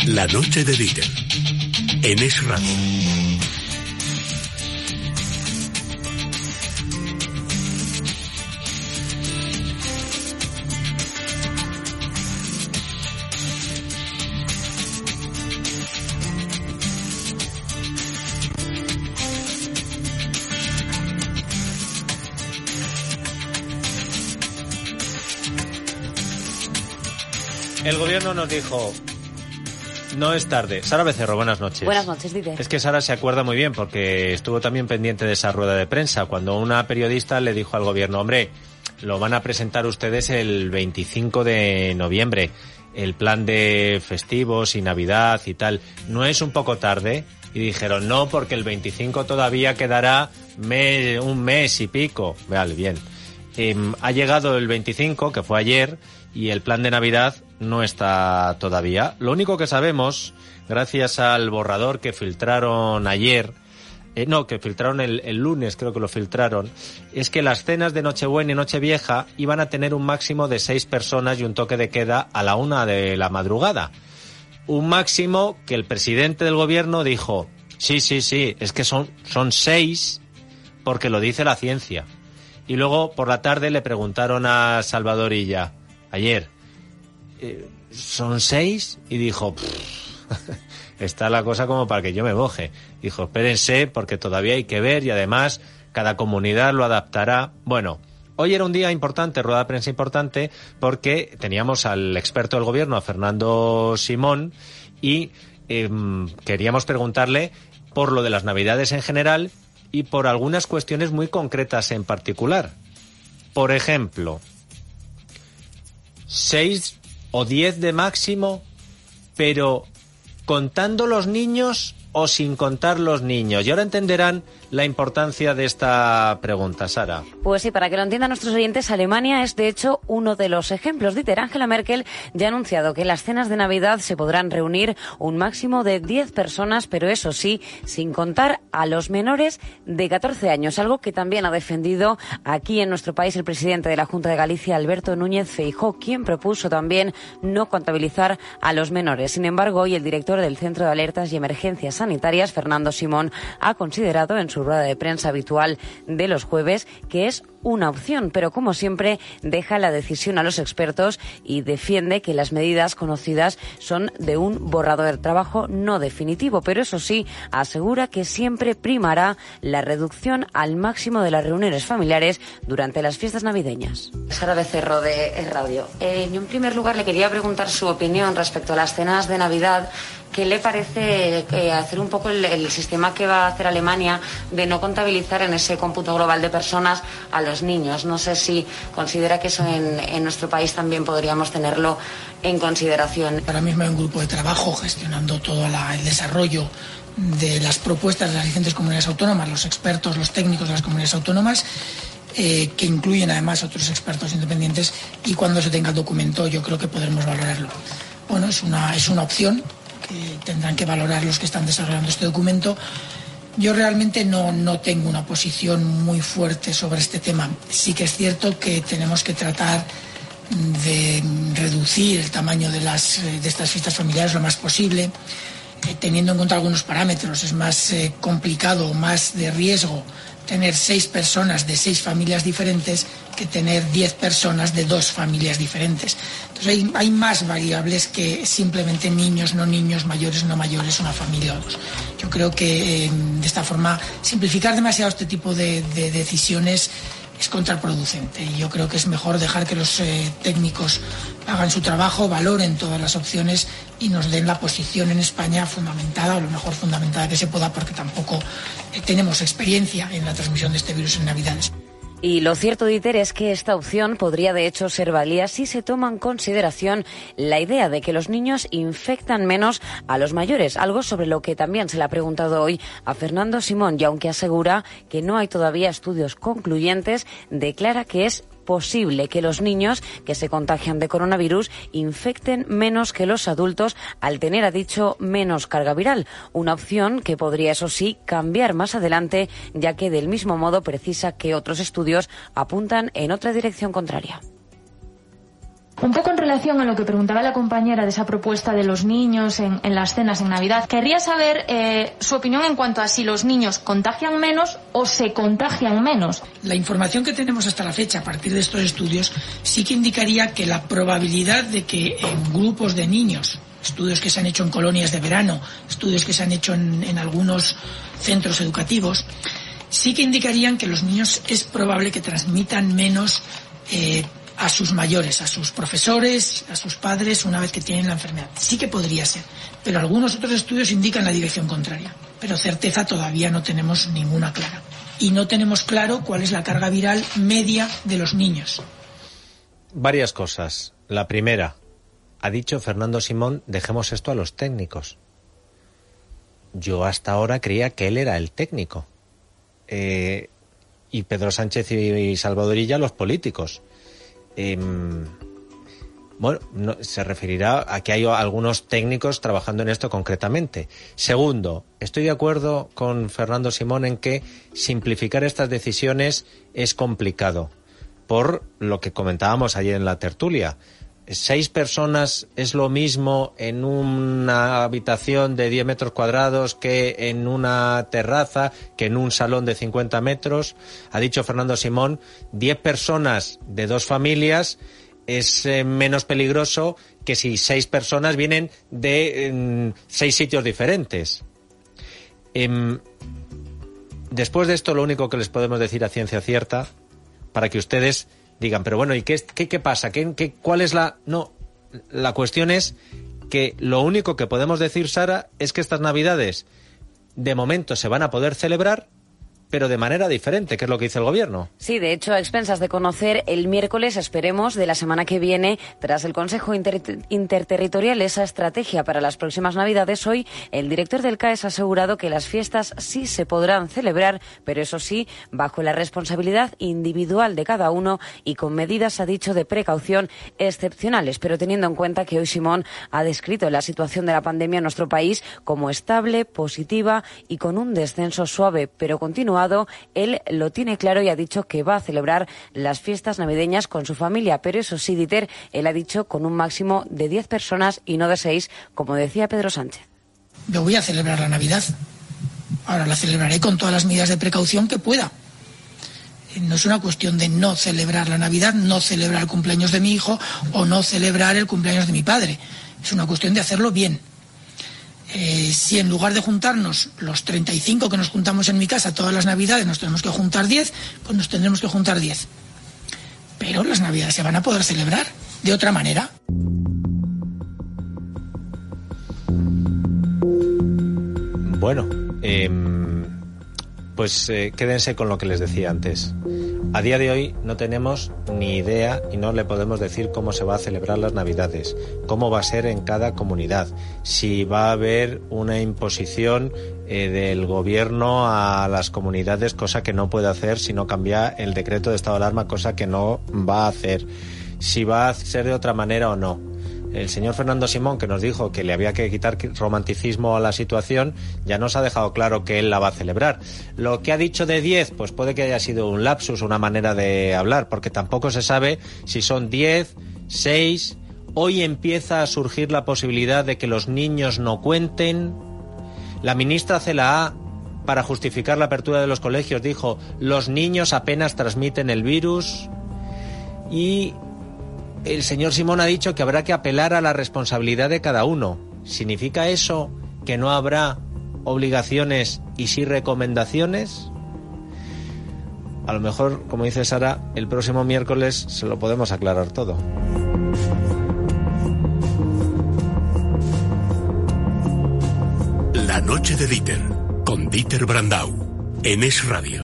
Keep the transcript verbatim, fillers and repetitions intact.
La noche de Dieter, en Es Radio. El gobierno nos dijo, no es tarde. Sara Becerro, buenas noches. Buenas noches, Dieter. Es que Sara se acuerda muy bien porque estuvo también pendiente de esa rueda de prensa cuando una periodista le dijo al gobierno, hombre, lo van a presentar ustedes el veinticinco de noviembre, el plan de festivos y Navidad y tal. ¿No es un poco tarde? Y dijeron, no, porque el veinticinco todavía quedará mes, un mes y pico. Vale, bien. Eh, ha llegado el veinticinco, que fue ayer, y el plan de Navidad no está todavía. Lo único que sabemos, gracias al borrador que filtraron ayer, eh, no, que filtraron el, el lunes, creo que lo filtraron, es que las cenas de Nochebuena y Nochevieja iban a tener un máximo de seis personas y un toque de queda a la una de la madrugada. Un máximo que el presidente del gobierno dijo, sí, sí, sí, es que son, son seis porque lo dice la ciencia. Y luego por la tarde le preguntaron a Salvador Illa, ayer, eh, ¿son seis? Y dijo, está la cosa como para que yo me moje. Dijo, espérense porque todavía hay que ver y además cada comunidad lo adaptará. Bueno, hoy era un día importante, rueda de prensa importante, porque teníamos al experto del gobierno, a Fernando Simón, y eh, queríamos preguntarle por lo de las Navidades en general y por algunas cuestiones muy concretas en particular. Por ejemplo, seis o diez de máximo, pero contando los niños o sin contar los niños. Y ahora entenderán la importancia de esta pregunta, Sara. Pues sí, para que lo entiendan nuestros oyentes, Alemania es de hecho uno de los ejemplos. Dieter, Angela Merkel ya ha anunciado que en las cenas de Navidad se podrán reunir un máximo de diez personas, pero eso sí, sin contar a los menores de catorce años, algo que también ha defendido aquí en nuestro país el presidente de la Junta de Galicia, Alberto Núñez Feijóo, quien propuso también no contabilizar a los menores. Sin embargo, hoy el director del Centro de Alertas y Emergencias Sanitarias, Fernando Simón, ha considerado en su rueda de prensa habitual de los jueves que es una opción, pero como siempre deja la decisión a los expertos y defiende que las medidas conocidas son de un borrador de trabajo no definitivo, pero eso sí, asegura que siempre primará la reducción al máximo de las reuniones familiares durante las fiestas navideñas. Sara Becerro de Radio. Eh, yo en primer lugar le quería preguntar su opinión respecto a las cenas de Navidad. ¿Qué le parece eh, hacer un poco el, el sistema que va a hacer Alemania de no contabilizar en ese cómputo global de personas a los niños? No sé si considera que eso en, en nuestro país también podríamos tenerlo en consideración. Ahora mismo hay un grupo de trabajo gestionando todo la, el desarrollo de las propuestas de las diferentes comunidades autónomas, los expertos, los técnicos de las comunidades autónomas, eh, que incluyen además otros expertos independientes, y cuando se tenga el documento yo creo que podremos valorarlo. Bueno, es una, es una opción que tendrán que valorar los que están desarrollando este documento. Yo realmente no, no tengo una posición muy fuerte sobre este tema. Sí que es cierto que tenemos que tratar de reducir el tamaño de, las, de estas fiestas familiares lo más posible, eh, teniendo en cuenta algunos parámetros. Es más eh, complicado, más de riesgo tener seis personas de seis familias diferentes que tener diez personas de dos familias diferentes. Entonces hay, hay más variables que simplemente niños, no niños, mayores, no mayores, una familia o dos. Yo creo que eh, de esta forma simplificar demasiado este tipo de, de decisiones es contraproducente, y yo creo que es mejor dejar que los eh, técnicos hagan su trabajo, valoren todas las opciones y nos den la posición en España fundamentada, o lo mejor fundamentada que se pueda, porque tampoco eh, tenemos experiencia en la transmisión de este virus en Navidades. Y lo cierto, Dieter, es que esta opción podría de hecho ser válida si se toma en consideración la idea de que los niños infectan menos a los mayores, algo sobre lo que también se le ha preguntado hoy a Fernando Simón, y aunque asegura que no hay todavía estudios concluyentes, declara que es posible que los niños que se contagian de coronavirus infecten menos que los adultos al tener, ha dicho, menos carga viral. Una opción que podría, eso sí, cambiar más adelante, ya que del mismo modo precisa que otros estudios apuntan en otra dirección contraria. Un poco en relación a lo que preguntaba la compañera de esa propuesta de los niños en, en las cenas en Navidad, querría saber eh, su opinión en cuanto a si los niños contagian menos o se contagian menos. La información que tenemos hasta la fecha, a partir de estos estudios, sí que indicaría que la probabilidad de que en grupos de niños, estudios que se han hecho en colonias de verano, estudios que se han hecho en, en algunos centros educativos, sí que indicarían que los niños es probable que transmitan menos eh, a sus mayores, a sus profesores, a sus padres, una vez que tienen la enfermedad. Sí que podría ser, pero algunos otros estudios indican la dirección contraria. Pero certeza todavía no tenemos ninguna clara. Y no tenemos claro cuál es la carga viral media de los niños. Varias cosas. La primera, ha dicho Fernando Simón, dejemos esto a los técnicos. Yo hasta ahora creía que él era el técnico. Eh, y Pedro Sánchez y Salvador Illa los políticos. Eh, bueno, no, se referirá a que hay algunos técnicos trabajando en esto concretamente. Segundo, estoy de acuerdo con Fernando Simón en que simplificar estas decisiones es complicado, por lo que comentábamos ayer en la tertulia. Seis personas es lo mismo en una habitación de diez metros cuadrados que en una terraza, que en un salón de cincuenta metros. Ha dicho Fernando Simón, diez personas de dos familias es eh, menos peligroso que si seis personas vienen de eh, seis sitios diferentes. Eh, después de esto, lo único que les podemos decir a ciencia cierta, para que ustedes digan, pero bueno, ¿y qué, qué, qué pasa? ¿Qué, qué, ¿Cuál es la...? No, la cuestión es que lo único que podemos decir, Sara, es que estas Navidades de momento se van a poder celebrar, pero de manera diferente, que es lo que dice el Gobierno. Sí, de hecho, a expensas de conocer el miércoles, esperemos, de la semana que viene, tras el Consejo Inter- Interterritorial, esa estrategia para las próximas Navidades, hoy el director del C A E S ha asegurado que las fiestas sí se podrán celebrar, pero eso sí, bajo la responsabilidad individual de cada uno y con medidas, ha dicho, de precaución excepcionales, pero teniendo en cuenta que hoy Simón ha descrito la situación de la pandemia en nuestro país como estable, positiva y con un descenso suave, pero continuado. Él lo tiene claro y ha dicho que va a celebrar las fiestas navideñas con su familia, pero eso sí, Dieter, él ha dicho con un máximo de diez personas y no de seis, como decía Pedro Sánchez. Yo voy a celebrar la Navidad. Ahora la celebraré con todas las medidas de precaución que pueda. No es una cuestión de no celebrar la Navidad, no celebrar el cumpleaños de mi hijo o no celebrar el cumpleaños de mi padre. Es una cuestión de hacerlo bien. Eh, si en lugar de juntarnos los treinta y cinco que nos juntamos en mi casa todas las Navidades nos tenemos que juntar diez, pues nos tendremos que juntar diez. Pero las Navidades se van a poder celebrar de otra manera. Bueno, eh, pues eh, quédense con lo que les decía antes. A día de hoy no tenemos ni idea y no le podemos decir cómo se va a celebrar las Navidades, cómo va a ser en cada comunidad, si va a haber una imposición eh, del gobierno a las comunidades, cosa que no puede hacer si no cambia el decreto de estado de alarma, cosa que no va a hacer, si va a ser de otra manera o no. El señor Fernando Simón, que nos dijo que le había que quitar romanticismo a la situación, ya nos ha dejado claro que él la va a celebrar. Lo que ha dicho de diez, pues puede que haya sido un lapsus, una manera de hablar, porque tampoco se sabe si son diez, seis. Hoy empieza a surgir la posibilidad de que los niños no cuenten. La ministra Celaá, para justificar la apertura de los colegios, dijo, los niños apenas transmiten el virus. Y el señor Simón ha dicho que habrá que apelar a la responsabilidad de cada uno. ¿Significa eso que no habrá obligaciones y sí recomendaciones? A lo mejor, como dice Sara, el próximo miércoles se lo podemos aclarar todo. La noche de Dieter, con Dieter Brandau, en Es Radio.